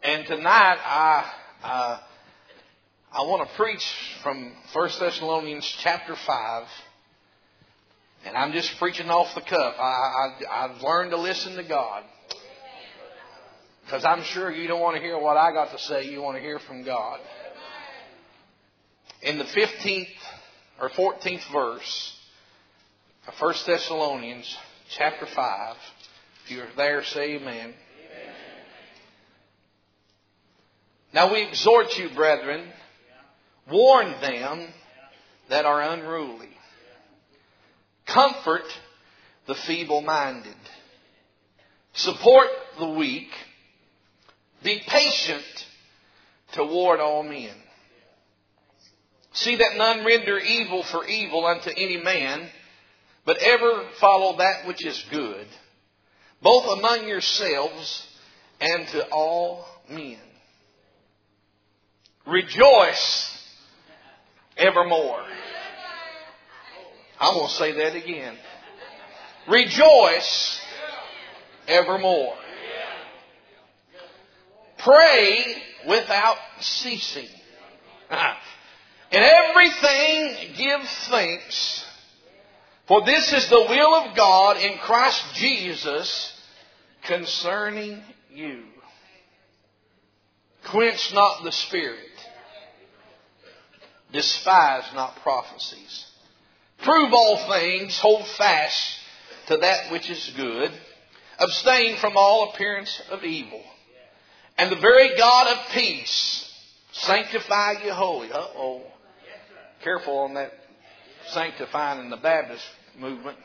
And tonight I want to preach from 1 Thessalonians chapter 5. And I'm just preaching off the cuff. I've learned to listen to God. Because I'm sure you don't want to hear what I got to say. You want to hear from God. In the 15th or 14th verse of 1 Thessalonians chapter 5. If you're there, say amen. Now we exhort you, brethren, warn them that are unruly. Comfort the feeble-minded. Support the weak. Be patient toward all men. See that none render evil for evil unto any man, but ever follow that which is good, both among yourselves and to all men. Rejoice evermore. I'm going to say that again. Rejoice evermore. Pray without ceasing. In everything give thanks, for this is the will of God in Christ Jesus concerning you. Quench not the spirit. Despise not prophecies. Prove all things. Hold fast to that which is good. Abstain from all appearance of evil. And the very God of peace sanctify you wholly. Uh-oh. Careful on that sanctifying in the Baptist movement.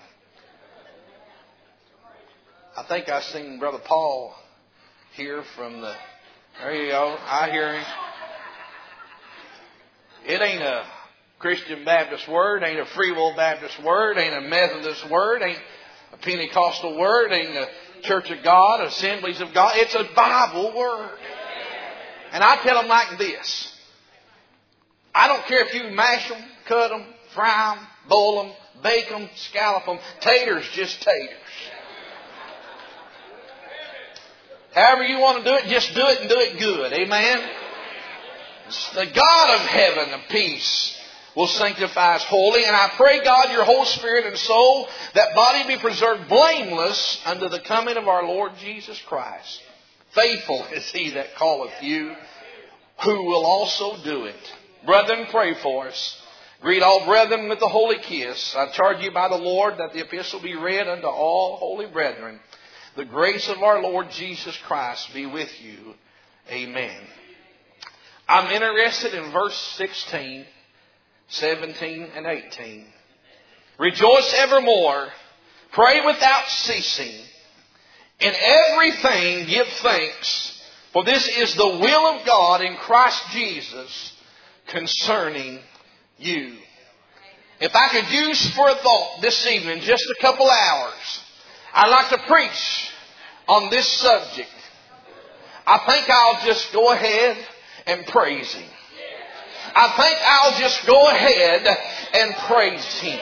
I think I seen Brother Paul here from the... There you go. I hear him. It ain't a Christian Baptist word. Ain't a Free Will Baptist word. Ain't a Methodist word. Ain't a Pentecostal word. Ain't a Church of God, Assemblies of God. It's a Bible word. And I tell them like this. I don't care if you mash them, cut them, fry them, boil them, bake them, scallop them. Taters, just taters. However you want to do it, just do it and do it good. Amen? The God of heaven of peace will sanctify us wholly. And I pray, God, your whole spirit and soul, that body be preserved blameless unto the coming of our Lord Jesus Christ. Faithful is he that calleth you, who will also do it. Brethren, pray for us. Greet all brethren with the holy kiss. I charge you by the Lord that the epistle be read unto all holy brethren. The grace of our Lord Jesus Christ be with you. Amen. I'm interested in verse 16, 17, and 18. Rejoice evermore. Pray without ceasing. In everything give thanks, for this is the will of God in Christ Jesus concerning you. If I could use for a thought this evening, just a couple hours, I'd like to preach on this subject. I think I'll just go ahead and praise Him. I think I'll just go ahead and praise Him.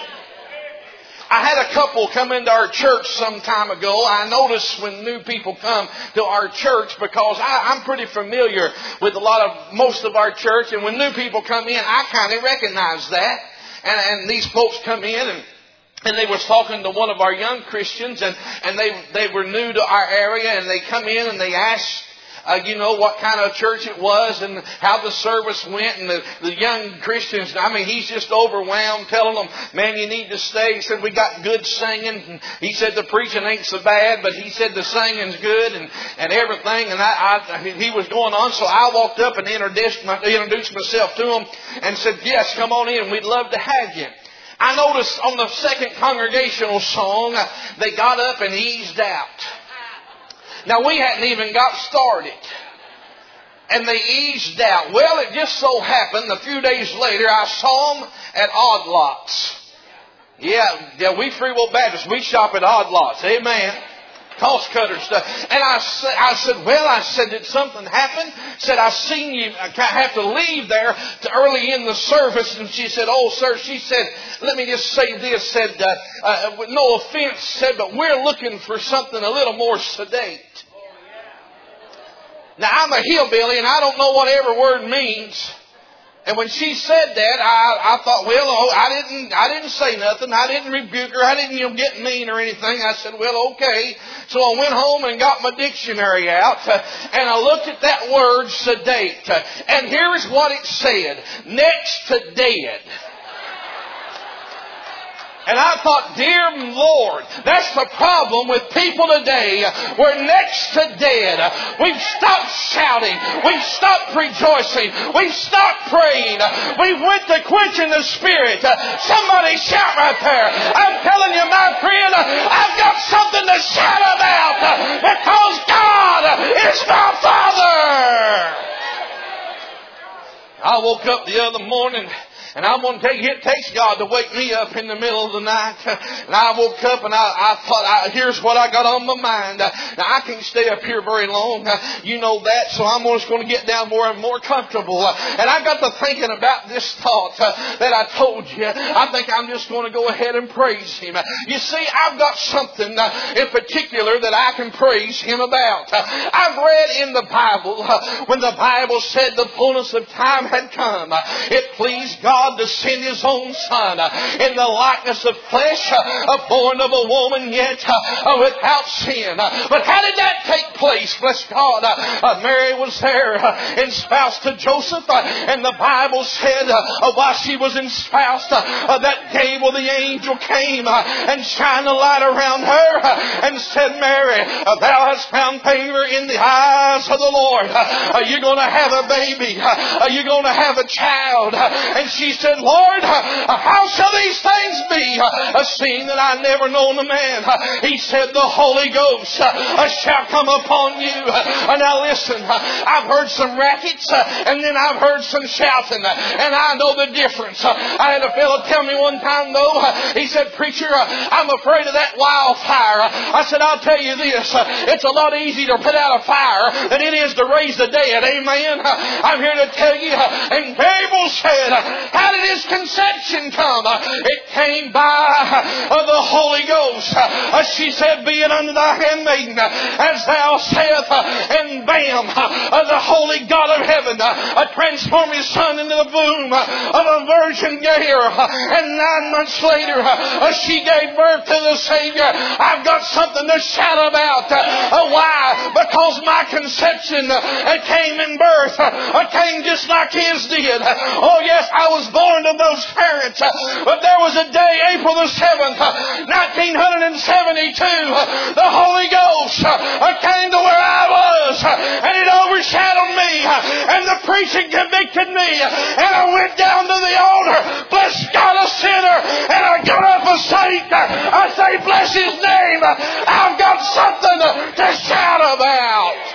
I had a couple come into our church some time ago. I notice when new people come to our church, because I'm pretty familiar with most of our church, and when new people come in, I kind of recognize that. And these folks come in and they was talking to one of our young Christians, and they were new to our area, and they come in and they asked, what kind of church it was and how the service went. And the young Christians, he's just overwhelmed, telling them, man, you need to stay. He said, we got good singing. And he said, the preaching ain't so bad, but he said the singing's good and everything. And he was going on. So I walked up and introduced myself to him and said, yes, come on in. We'd love to have you. I noticed on the second congregational song, they got up and eased out. Now, we hadn't even got started. And they eased out. Well, it just so happened, a few days later, I saw them at Odd Lots. Yeah, we Free Will Baptists, we shop at Odd Lots. Amen. Cost cutter stuff. And I said, did something happen? Said, I seen you have to leave there early in the service. And she said, oh, sir, she said, let me just say this, said, with no offense, said, but we're looking for something a little more sedate. Now, I'm a hillbilly and I don't know what every word means. And when she said that, I thought, well, I didn't say nothing. I didn't rebuke her. I didn't get mean or anything. I said, well, okay. So I went home and got my dictionary out, and I looked at that word, sedate. And here is what it said: next to dead. And I thought, dear Lord, that's the problem with people today. We're next to dead. We've stopped shouting. We've stopped rejoicing. We've stopped praying. We've went to quenching the Spirit. Somebody shout right there. I'm telling you, my friend, I've got something to shout about because God is my Father. I woke up the other morning, and I'm going to tell you, it takes God to wake me up in the middle of the night. And I woke up and I thought, here's what I got on my mind. Now, I can't stay up here very long. You know that. So I'm just going to get down more and more comfortable. And I got to thinking about this thought that I told you. I think I'm just going to go ahead and praise Him. You see, I've got something in particular that I can praise Him about. I've read in the Bible, when the Bible said the fullness of time had come, it pleased God to send His own Son in the likeness of flesh, born of a woman, yet without sin. But how did that take place? Bless God. Mary was there espoused to Joseph, and the Bible said while she was espoused, that Gabriel the angel came and shined a light around her and said, Mary, thou hast found favor in the eyes of the Lord. You're going to have a baby. You're going to have a child. And she said, Lord, how shall these things be, seeing that I never known a man? He said, the Holy Ghost shall come upon you. Now listen, I've heard some rackets, and then I've heard some shouting, and I know the difference. I had a fellow tell me one time, though, he said, preacher, I'm afraid of that wildfire. I said, I'll tell you this, it's a lot easier to put out a fire than it is to raise the dead. Amen. I'm here to tell you, and Gabriel said, how did his conception come? It came by the Holy Ghost. She said, be it unto thy handmaiden as thou saith, and bam, the Holy God of heaven transformed His Son into the womb of a virgin girl, and 9 months later she gave birth to the Savior. I've got something to shout about. Why? Because my conception came in birth, came just like His did. Oh yes, I was born to those parents, but there was a day, April the 7th, 1972, the Holy Ghost came to where I was, and it overshadowed me, and the preaching convicted me, and I went down to the altar, bless God, a sinner, and I got up a saint. I say, bless His name. I've got something to shout about.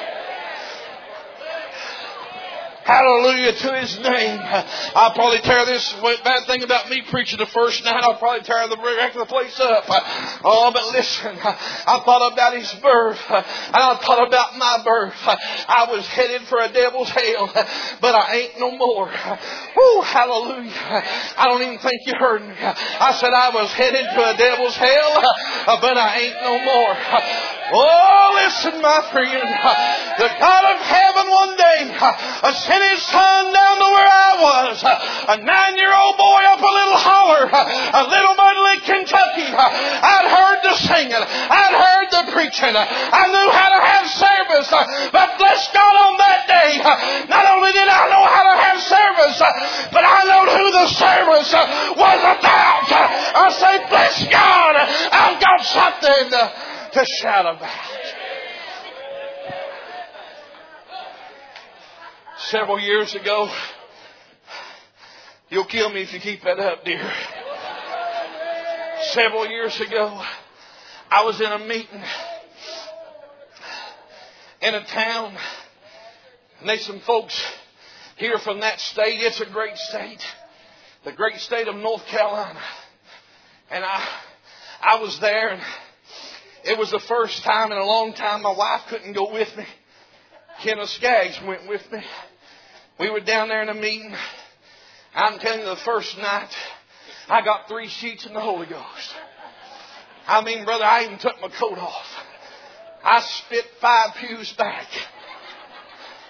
Hallelujah to His name. I'll probably tear this bad thing about me preaching the first night. I'll probably tear the wreck of the place up. Oh, but listen, I thought about His birth, and I thought about my birth. I was headed for a devil's hell, but I ain't no more. Woo, hallelujah. I don't even think you heard me. I said I was headed to a devil's hell, but I ain't no more. Oh, listen, my friend. The God of heaven one day sent His Son down to where I was. A 9-year-old boy up a little holler, a little Mud Lick, Kentucky. I'd heard the singing. I'd heard the preaching. I knew how to have service. But bless God, on that day, not only did I know how to have service, but I know who the service was about. I say, bless God, I've got something to shout about. Several years ago, you'll kill me if you keep that up, dear. Several years ago, I was in a meeting in a town, and there's some folks here from that state. It's a great state, the great state of North Carolina. And I was there, and it was the first time in a long time my wife couldn't go with me. Kenneth Skaggs went with me. We were down there in a meeting. I'm telling you, the first night, I got 3 sheets in the Holy Ghost. I mean, brother, I even took my coat off. I spit 5 pews back.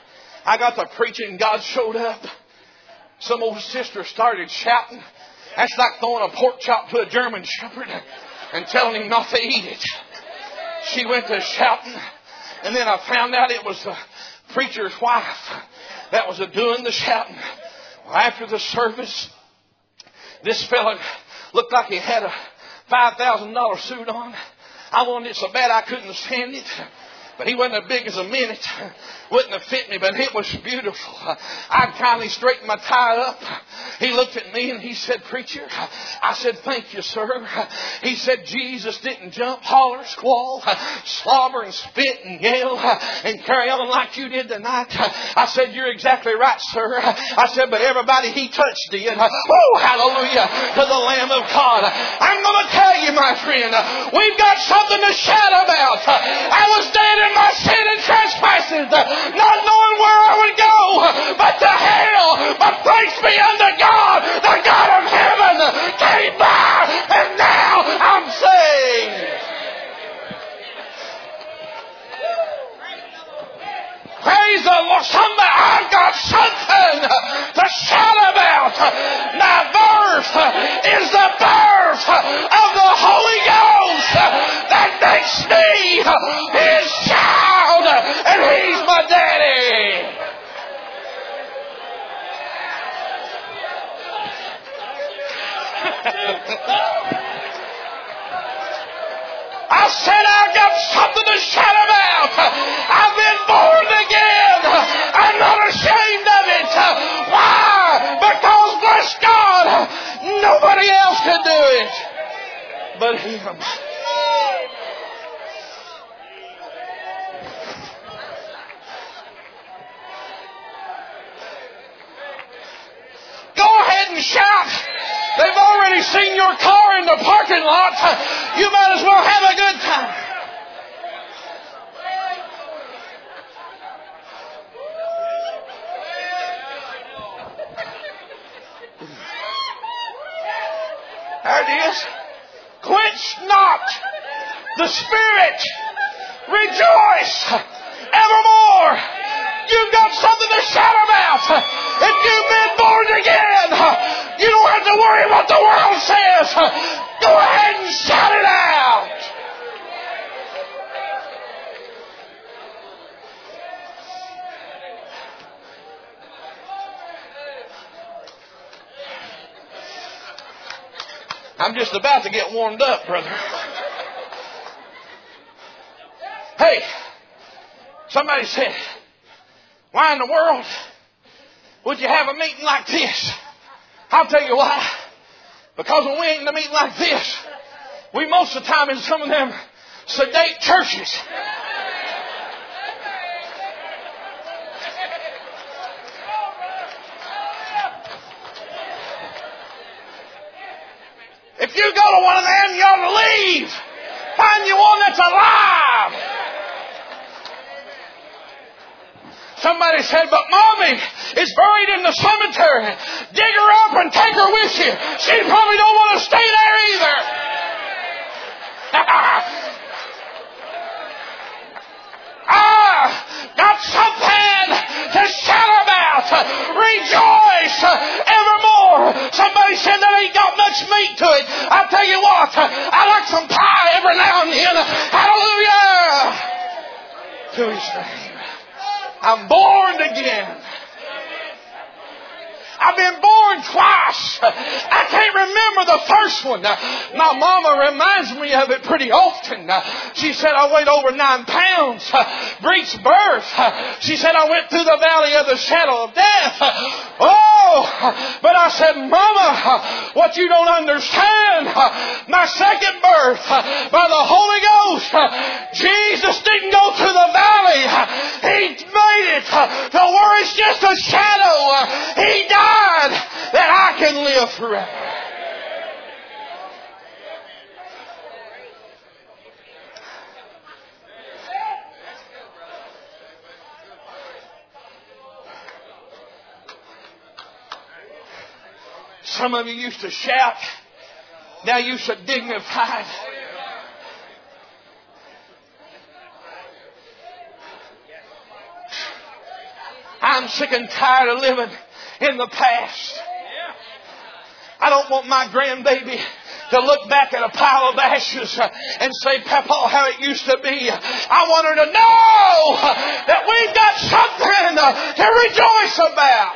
I got to preaching and God showed up. Some old sister started shouting. That's like throwing a pork chop to a German shepherd and telling him not to eat it. She went to shouting, and then I found out it was the preacher's wife that was doing the shouting. Well, after the service, this fella looked like he had a $5,000 suit on. I wanted it so bad I couldn't stand it. But he wasn't as big as a minute. Wouldn't have fit me, but it was beautiful. I kindly straightened my tie up. He looked at me and he said, "Preacher." I said, "Thank you, sir." He said, "Jesus didn't jump, holler, squall, slobber and spit and yell and carry on like you did tonight." I said, "You're exactly right, sir." I said, "But everybody he touched did." Oh, hallelujah to the Lamb of God. I'm going to tell you, my friend, we've got something to shout about. I was dead in my sin and trespasses, not knowing where I would go, but to hell. But thanks be unto God, the God of heaven came by, and now I'm saved. Praise the Lord. Somebody, I've got something to shout about. My birth is the birth of the Holy Ghost that makes me His child, and He's my daddy. I said I've got something to shout about. I've been born again. I'm not ashamed of it. Why? Because, bless God, nobody else can do it but Him. Go ahead and shout. They've already seen your car in the parking lot. You might as well have a good time. There it is. Quench not the Spirit. Rejoice evermore. You've got something to shout about. If you've been born again, you don't have to worry what the world says. Go ahead and shout it out. I'm just about to get warmed up, brother. Hey, somebody said, "Why in the world would you have a meeting like this?" I'll tell you why. Because when we ain't in a meeting like this, we most of the time in some of them sedate churches. If you go to one of them, you ought to leave. Find you one that's alive. Somebody said, "But Mommy is buried in the cemetery. Dig her up and take her with you. She probably don't want to stay there either." Got something to shout about. Rejoice evermore. Somebody said that ain't got much meat to it. I'll tell you what, I like some pie every now and then. Hallelujah to His name. I'm born again. I've been born twice. I can't remember the first one. My mama reminds me of it pretty often. She said I weighed over 9 pounds. Breech birth. She said I went through the valley of the shadow of death. Oh, but I said, "Mama, what you don't understand, my second birth by the Holy Ghost, Jesus didn't go to the valley. He made it to where it's just a shadow. He died that I can live forever." Some of you used to shout. Now you should dignify. I'm I'm sick and tired of living in the past. I don't want my grandbaby to look back at a pile of ashes and say, Papa, how it used to be. I want her to know that we've got something to rejoice about.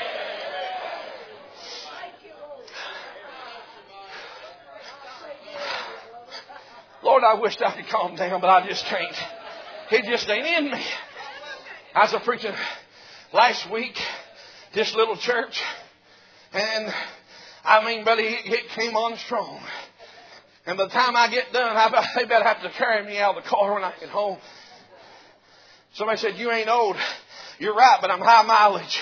Lord, I wished I could calm down, but I just can't. It just ain't in me. I was preaching last week, this little church, and I mean, buddy, it came on strong. And by the time I get done, they better have to carry me out of the car when I get home. Somebody said, you ain't old. You're right, but I'm high mileage.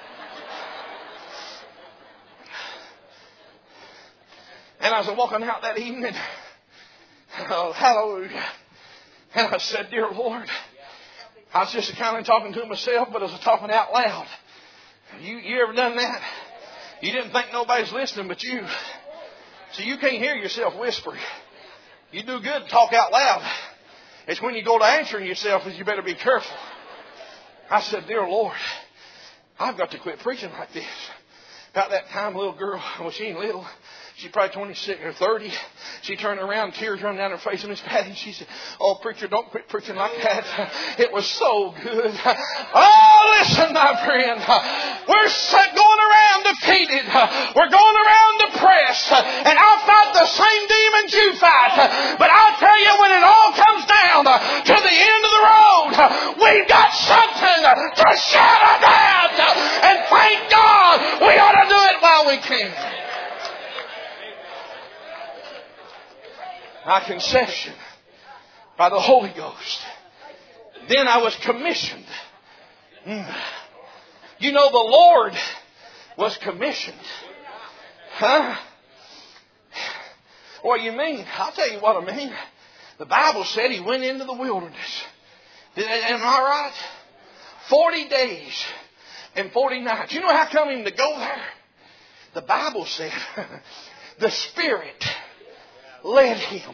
And I was walking out that evening. Oh, hallelujah. And I said, dear Lord, I was just kind of talking to myself, but I was talking out loud. You ever done that? You didn't think nobody's listening but you. So you can't hear yourself whisper. You do good to talk out loud. It's when you go to answering yourself that you better be careful. I said, dear Lord, I've got to quit preaching like this. About that time, a little girl, well, she ain't little. She's probably 26 or 30. She turned around, tears running down her face, and Miss Patty, she said, oh, preacher, don't quit preaching like that. It was so good. Oh, listen, my friend. We're going around defeated. We're going around depressed. And I'll fight the same demons you fight. But I'll tell you, when it all comes down to the end of the road, we've got something to shout about. And thank God we ought to do it while we can. My conception by the Holy Ghost. Then I was commissioned. You know, the Lord was commissioned. Huh? What do you mean? I'll tell you what I mean. The Bible said He went into the wilderness. Am I right? 40 days and 40 nights. You know how come Him to go there? The Bible said the Spirit led Him.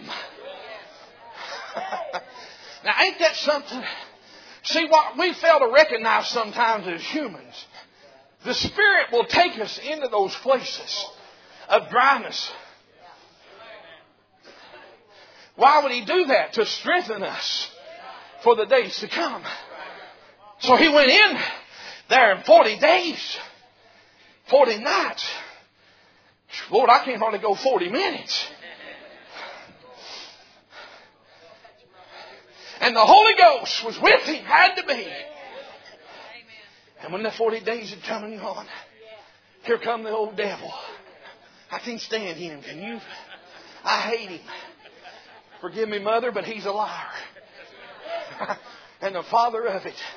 Now, ain't that something? See, what we fail to recognize sometimes as humans, the Spirit will take us into those places of dryness. Why would He do that? To strengthen us for the days to come. So He went in there in 40 days, 40 nights. Lord, I can't hardly go 40 minutes. And the Holy Ghost was with Him, had to be. And when the 40 days had come and gone, here come the old devil. I can't stand him, can you? I hate him. Forgive me, Mother, but he's a liar. And the father of it.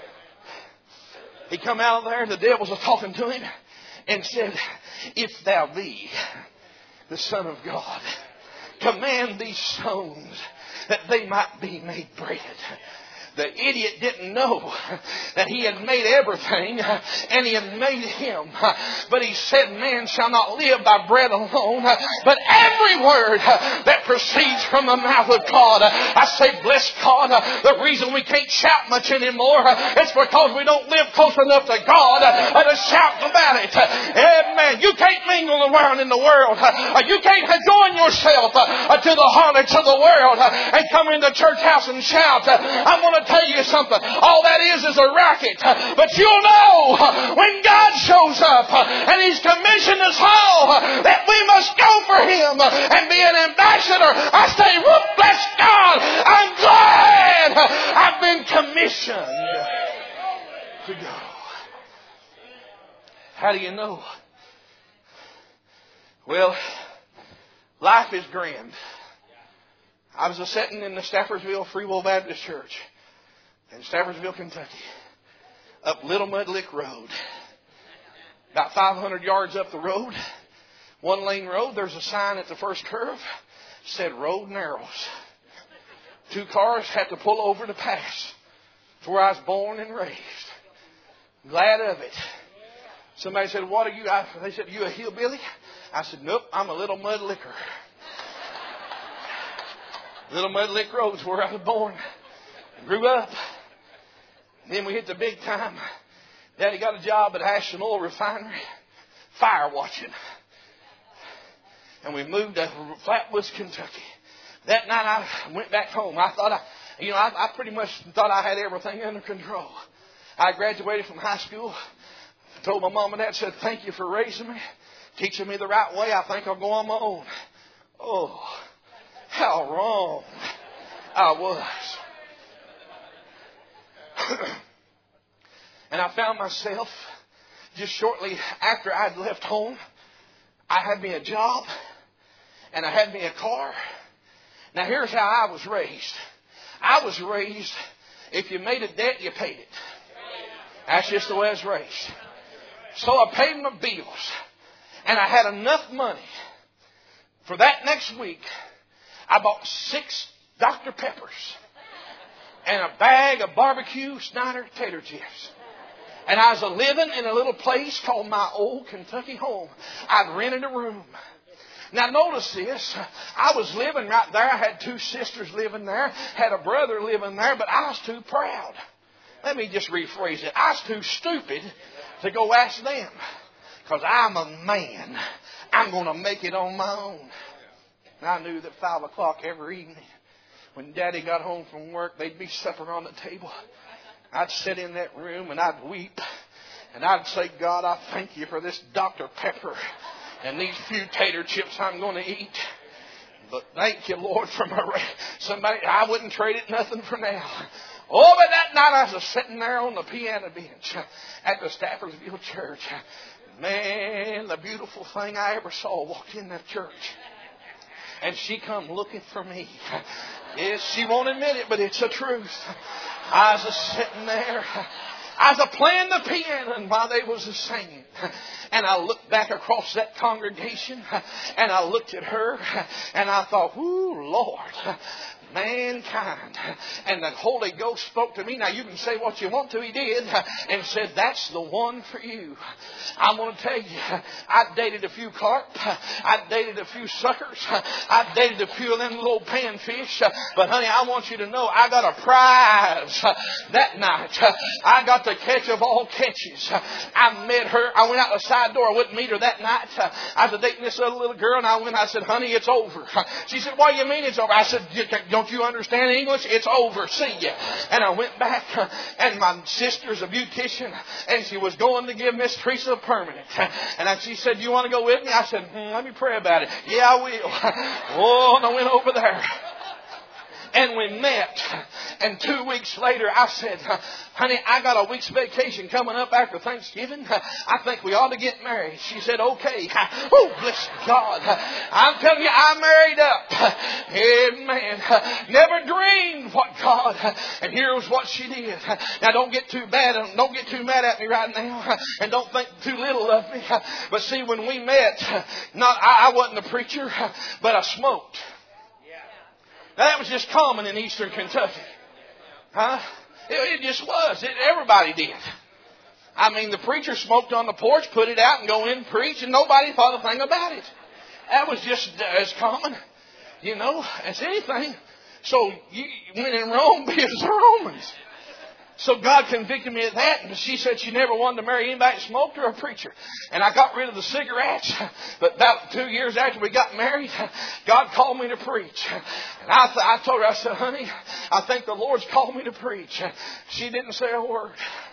He come out of there and the devil was talking to him and said, if thou be the Son of God, command these stones that they might be made bread. The idiot didn't know that He had made everything and He had made him. But He said, man shall not live by bread alone, but every word that proceeds from the mouth of God. I say, bless God, the reason we can't shout much anymore is because we don't live close enough to God to shout about it. Amen. You can't mingle around in the world. You can't join yourself to the harlots of the world and come into the church house and shout. I'm going to tell you something. All that is a racket. But you'll know when God shows up and He's commissioned us all that we must go for Him and be an ambassador. I say, whoop, bless God. I'm glad I've been commissioned to go. How do you know? Well, life is grand. I was sitting in the Staffordsville Free Will Baptist Church in Staffordsville, Kentucky, up Little Mud Lick Road. About 500 yards up the road, one lane road, there's a sign at the first curve, said road narrows. 2 cars had to pull over to pass. It's where I was born and raised. Glad of it. Somebody said, what are you? They said, you a hillbilly? I said, nope, I'm a Little Mud Licker. Little Mud Lick Road's where I was born. Grew up. Then we hit the big time. Daddy got a job at Ashland Oil Refinery, fire watching. And we moved to Flatwoods, Kentucky. That night I went back home. I pretty much thought I had everything under control. I graduated from high school. Told my mom and dad, said, thank you for raising me, teaching me the right way. I think I'll go on my own. Oh, how wrong I was. And I found myself just shortly after I'd left home, I had me a job and I had me a car. Now here's how I was raised. I was raised, if you made a debt, you paid it. That's just the way I was raised. So I paid my bills. And I had enough money. For that next week, I bought 6 Dr. Peppers and a bag of barbecue Snyder tater chips. And I was living in a little place called my old Kentucky home. I'd rented a room. Now notice this. I was living right there. I had 2 sisters living there. Had a brother living there. But I was too proud. Let me just rephrase it. I was too stupid to go ask them. Because I'm a man. I'm going to make it on my own. And I knew that 5 o'clock every evening, when Daddy got home from work, there'd be supper on the table. I'd sit in that room and I'd weep. And I'd say, God, I thank you for this Dr. Pepper and these few tater chips I'm going to eat. But thank you, Lord, for somebody. I wouldn't trade it nothing for now. Oh, but that night I was sitting there on the piano bench at the Staffordsville Church. Man, the beautiful thing I ever saw walked in that church. And she come looking for me. Yes, she won't admit it, but it's the truth. I was sitting there. I was playing the piano while they was singing. And I looked back across that congregation. And I looked at her. And I thought, ooh, Lord, mankind. And the Holy Ghost spoke to me. Now you can say what you want to. He did. And said, that's the one for you. I'm going to tell you, I dated a few carp. I dated a few suckers. I dated a few of them little panfish. But honey, I want you to know I got a prize that night. I got the catch of all catches. I met her. I went out the side door. I wouldn't meet her that night. I was dating this other little girl, and I said, honey, it's over. She said, what do you mean it's over? I said, don't you understand English? It's over. See ya. And I went back, and my sister's a beautician, and she was going to give Miss Teresa a permanent. And she said, you want to go with me? I said, let me pray about it. Yeah, I will. Oh, and I went over there. And we met. And 2 weeks later, I said, honey, I got a week's vacation coming up after Thanksgiving. I think we ought to get married. She said, okay. Oh, bless God. I'm telling you, I married up. Amen. Never dreamed what God. And here's what she did. Now, don't get too mad at me right now. And don't think too little of me. But see, when we met, I wasn't a preacher, but I smoked. Now, that was just common in eastern Kentucky. Huh? It just was. Everybody did. I mean, the preacher smoked on the porch, put it out, and go in and preach, and nobody thought a thing about it. That was just as common, as anything. So, when in Rome, be as the Romans. So God convicted me of that. And she said she never wanted to marry anybody that smoked or a preacher. And I got rid of the cigarettes. But about 2 years after we got married, God called me to preach. And I told her, I said, honey, I think the Lord's called me to preach. She didn't say a word.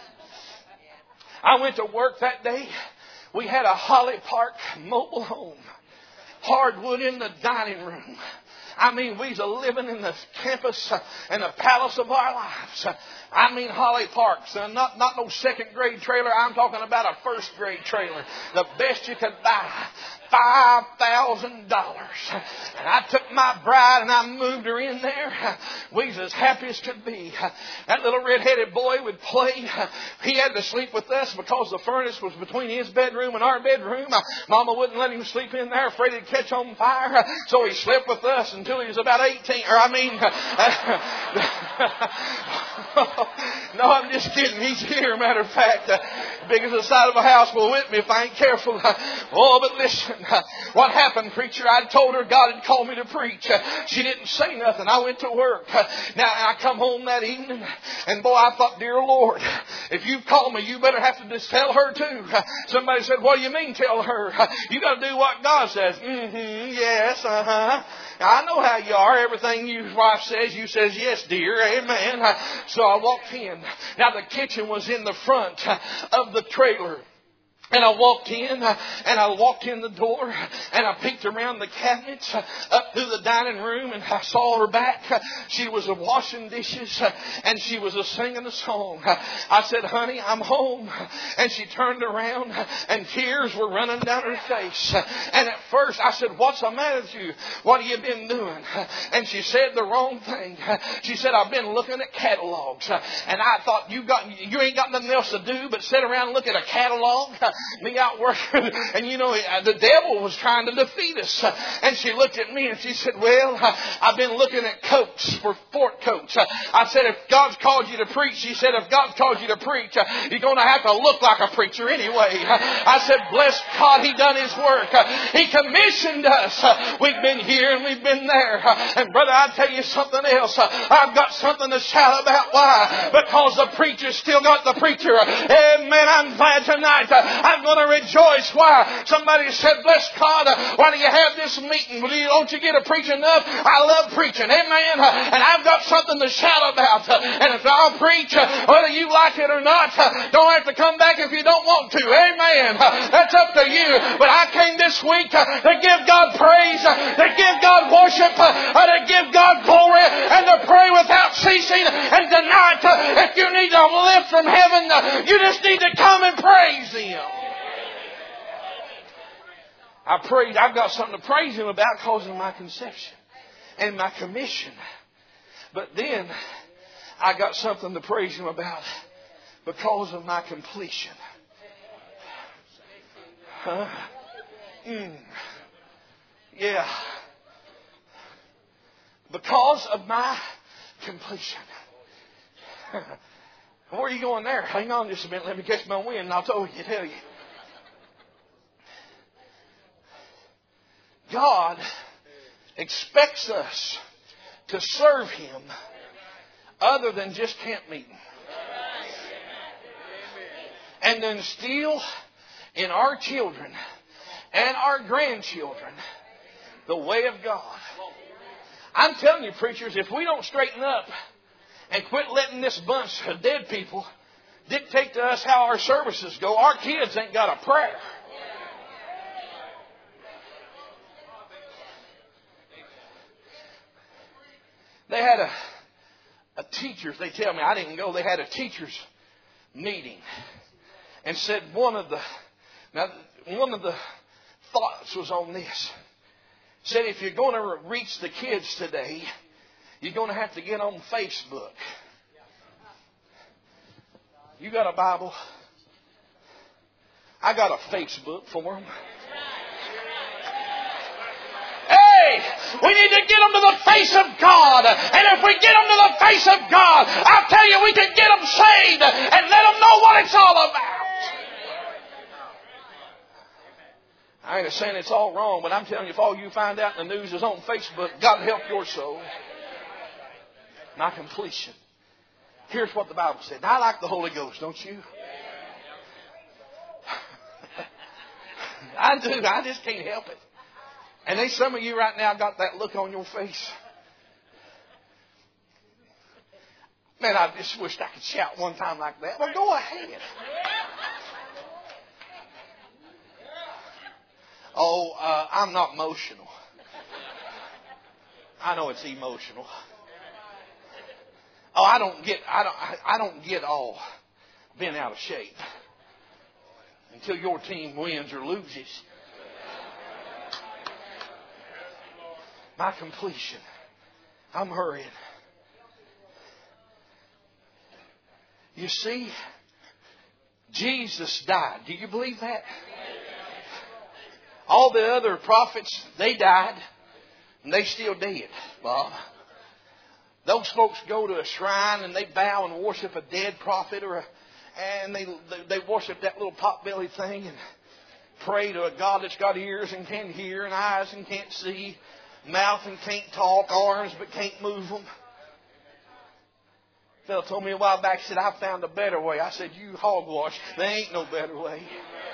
I went to work that day. We had a Holly Park mobile home. Hardwood in the dining room. I mean, we was living in the campus and the palace of our lives. I mean, Holly Park, son. Not no second grade trailer. I'm talking about a first grade trailer. The best you could buy. $5,000. And I took my bride and I moved her in there. We was as happy as could be. That little red-headed boy would play. He had to sleep with us because the furnace was between his bedroom and our bedroom. Mama wouldn't let him sleep in there, afraid it'd catch on fire. So he slept with us until he was about 18. No, I'm just kidding. He's here, matter of fact. Big as the side of a house will whip me if I ain't careful. Oh, but listen. doing. What happened, preacher? I told her God had called me to preach. She didn't say nothing. I went to work. Now, I come home that evening, and boy, I thought, dear Lord, if you call me, you better have to just tell her too. Somebody said, what do you mean tell her? You got to do what God says. Yes, I know how you are. Everything your wife says, you says, yes, dear. Amen. So I walked in. Now the kitchen was in the front of the trailer. And I walked in the door, and I peeked around the cabinets, up through the dining room, and I saw her back. She was washing dishes, and she was singing a song. I said, honey, I'm home. And she turned around, and tears were running down her face. And at first, I said, what's the matter with you? What have you been doing? And she said the wrong thing. She said, I've been looking at catalogs. And I thought, you ain't got nothing else to do but sit around and look at a catalog? Me out working, and the devil was trying to defeat us. And she looked at me and she said, well, I've been looking at coats for sport coats. I said, if God's called you to preach, she said, if God's called you to preach, you're going to have to look like a preacher anyway. I said, bless God, He done His work. He commissioned us. We've been here and we've been there. And brother, I'll tell you something else. I've got something to shout about. Why? Because the preacher's still got the preacher. Amen. I'm glad tonight. I'm going to rejoice. Why? Somebody said, bless God, why do you have this meeting? Don't you get to preach enough? I love preaching. Amen. And I've got something to shout about. And if I'll preach, whether you like it or not, don't have to come back if you don't want to. Amen. That's up to you. But I came this week to give God praise, to give God worship, to give God glory, and to pray without ceasing. And tonight, if you need a lift from heaven, you just need to come and praise Him. I prayed. I've got something to praise Him about because of my conception and my commission. But then I got something to praise Him about because of my completion. Yeah. Because of my completion. Where are you going there? Hang on just a minute. Let me catch my wind and I'll tell you. God expects us to serve Him other than just camp meeting. And to instill in our children and our grandchildren the way of God. I'm telling you, preachers, if we don't straighten up and quit letting this bunch of dead people dictate to us how our services go, our kids ain't got a prayer. They had a teachers, they tell me, I didn't go, they had a teachers meeting and said one of the thoughts was on this. Said if you're going to reach the kids today, you're going to have to get on Facebook. You got a Bible? I got a Facebook for them. We need to get them to the face of God. And if we get them to the face of God, I'll tell you, we can get them saved and let them know what it's all about. I ain't saying it's all wrong, but I'm telling you, if all you find out in the news is on Facebook, God help your soul. My completion. Here's what the Bible said. Now, I like the Holy Ghost, don't you? I do. I just can't help it. And there's some of you right now got that look on your face. Man, I just wished I could shout one time like that. Well, go ahead. Oh, I'm not emotional. I know it's emotional. Oh, I don't get all bent out of shape until your team wins or loses. My completion. I'm hurrying. You see, Jesus died. Do you believe that? All the other prophets, they died, and they still dead, Bob. Those folks go to a shrine and they bow and worship a dead prophet, and they worship that little potbelly thing, and pray to a God that's got ears and can't hear, and eyes and can't see, mouth and can't talk, arms but can't move them. A fellow told me a while back, he said, I found a better way. I said, you hogwash. There ain't no better way.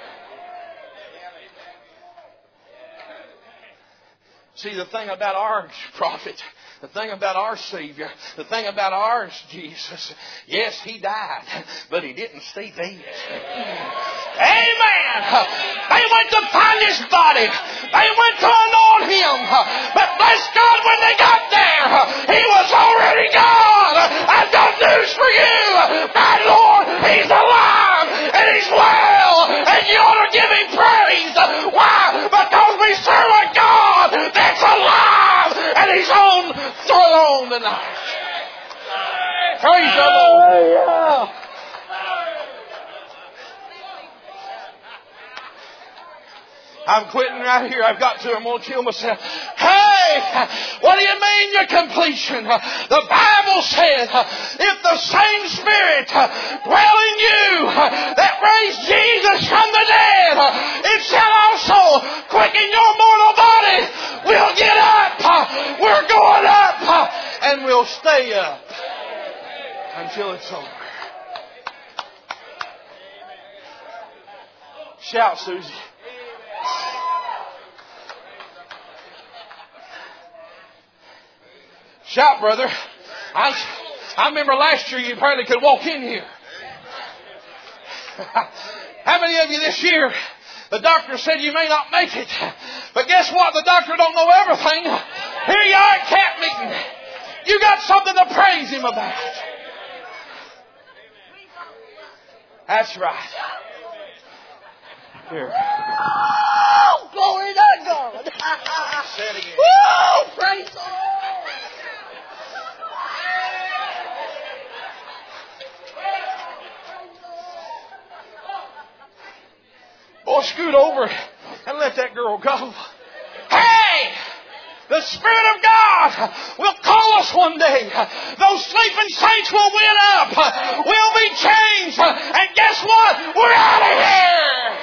See, the thing about our prophet, the thing about our Savior, the thing about our Jesus, yes, He died, but He didn't stay dead. Amen! They went to find His body. They went to anoint Him. But bless God, when they got there, He was already gone. I've got news for you. My Lord, He's alive and He's well. And you ought to give Him praise. Why? Because we serve a God that's alive and He's on throne tonight. Praise the Lord. I'm quitting right here. I've got to. I'm going to kill myself. Hey! What do you mean your completion? The Bible says, if the same Spirit dwell in you that raised Jesus from the dead, it shall also quicken your mortal body. We'll get up. We're going up. And we'll stay up until it's over. Shout, Susie. Shout, brother. I remember last year you hardly could walk in here. How many of you this year, the doctor said you may not make it. But guess what? The doctor don't know everything. Here you are at camp meeting. You got something to praise Him about. That's right. Here. Oh, glory to God. Say it again. Woo, praise the Lord. Boy, scoot over and let that girl go. Hey! The Spirit of God will call us one day. Those sleeping saints will wake up. We'll be changed. And guess what? We're out of here.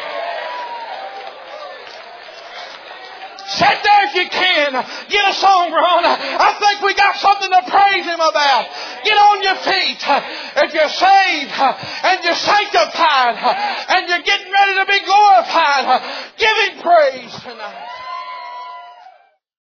Sit there if you can. Get a song, Ron. I think we got something to praise Him about. Get on your feet. If you're saved and you're sanctified and you're getting ready to be glorified, give Him praise tonight.